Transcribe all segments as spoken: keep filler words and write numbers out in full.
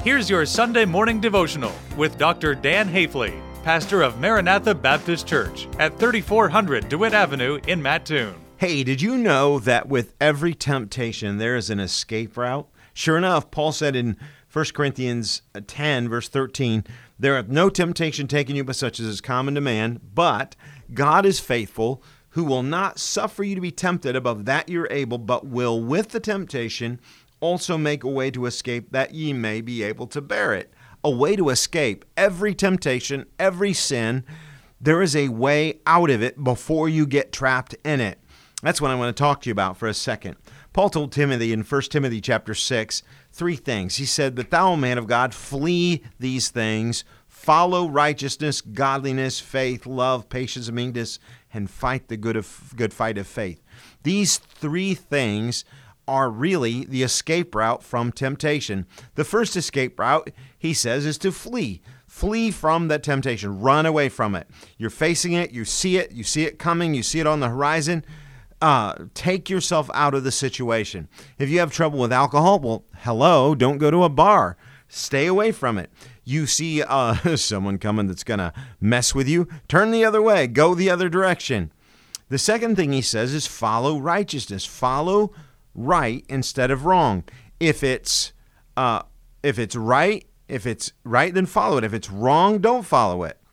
Here's your Sunday morning devotional with Doctor Dan Hafley, pastor of Maranatha Baptist Church at thirty-four hundred DeWitt Avenue in Mattoon. Hey, did you know that with every temptation there is an escape route? Sure enough, Paul said in First Corinthians ten, verse thirteen, there hath no temptation taken you but such as is common to man, but God is faithful, who will not suffer you to be tempted above that you're able, but will with the temptation also make a way to escape, that ye may be able to bear it. A way to escape every temptation, every sin. There is a way out of it before you get trapped in it. That's what I want to talk to you about for a second. Paul told Timothy in First Timothy chapter six, three things. He said, "But thou, O man of God, flee these things, follow righteousness, godliness, faith, love, patience, and meekness, and fight the good of good fight of faith." These three things are really the escape route from temptation. The first escape route, he says, is to flee. Flee from that temptation. Run away from it. You're facing it. You see it. You see it coming. You see it on the horizon. Uh, take yourself out of the situation. If you have trouble with alcohol, well, hello, don't go to a bar. Stay away from it. You see uh, someone coming that's going to mess with you, turn the other way. Go the other direction. The second thing he says is follow righteousness. Follow right instead of wrong. If it's uh, if it's right, if it's right, then follow it. If it's wrong, don't follow it.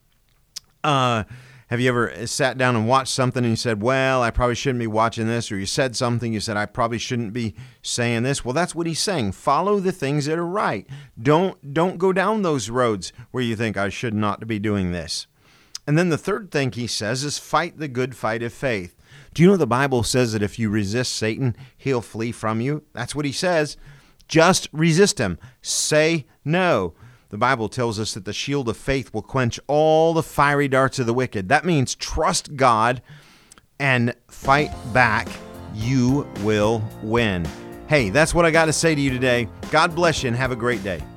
Uh, have you ever sat down and watched something and you said, well, I probably shouldn't be watching this, or you said something, you said, I probably shouldn't be saying this? Well, that's what he's saying. Follow the things that are right. Don't don't go down those roads where you think I should not be doing this. And then the third thing he says is fight the good fight of faith. Do you know the Bible says that if you resist Satan, he'll flee from you? That's what he says. Just resist him. Say no. The Bible tells us that the shield of faith will quench all the fiery darts of the wicked. That means trust God and fight back. You will win. Hey, that's what I got to say to you today. God bless you and have a great day.